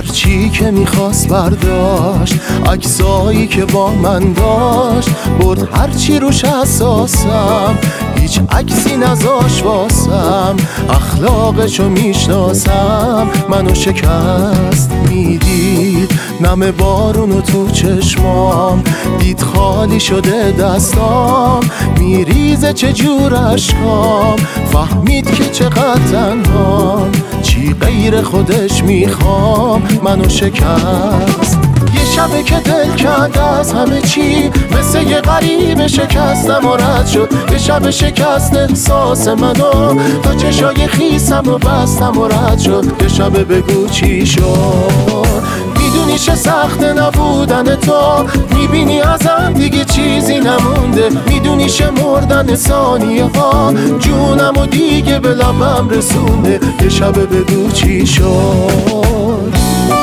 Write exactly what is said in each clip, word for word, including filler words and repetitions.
هرچی که میخواست برداشت، عکسایی که با من داشت برد، هرچی روش اساسم هیچ عکسی نذاش واسم. اخلاقشو میشناسم، منو شکست میدید، نم بارونو تو چشمام دید، خالی شده دستام میریزه چجور اشکام. فهمید که چقدر تنهام، چی غیر خودش میخوام، منو شکست. یه شبه که دل کند از همه چی، مثل یه غریب شکستم و رد شد. یه شب شکست احساس منو، تا چشای خیسم و بستم و رد شد. یه شبه بگو چی شد، میدونی چه سخته نبودن تو، میبینی ازم دیگه چیزی نمونده، میدونی چه مردن ثانیه ها، جونم و دیگه به لبم رسونده. یه شبه بگو چی شد.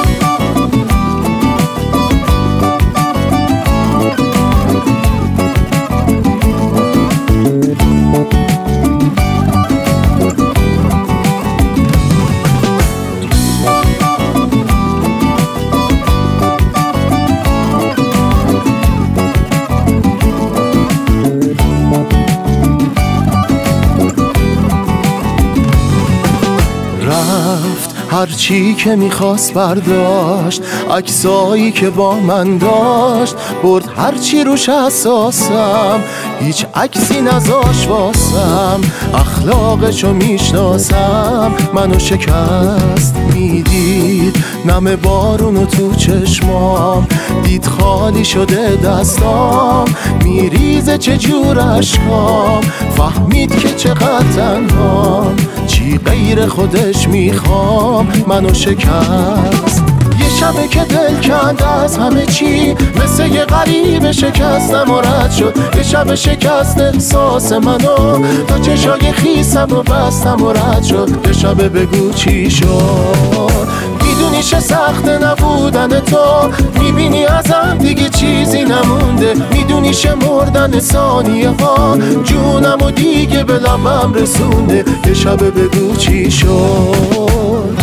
رفت هرچی که میخواست برداشت، عکسایی که با من داشت برد، هرچی روش اساسم هیچ عکسی نذاش واسم. اخلاقشو میشناسم، منو شکست میدید، نم بارونو تو چشمام دید، خالی شده دستام میریزه چجور اشکام. فهمید که چقدر تنهام، چی غیر خودش میخوام، منو شکست. یه شبه که دل کند از همه چی، مثل یه غریب شکستم و رد شد. یه شب شکست احساس منو، تا چشای خیسم و بستم و رد شد. یه شبه بگو چی شد، میدونی چه سخته نبودن تو، میبینی ازم دیگه چیزی نمونده، میدونی چه مردن ثانیه ها، جونم و دیگه به لبم رسونده. یه شبه بگو چی شد.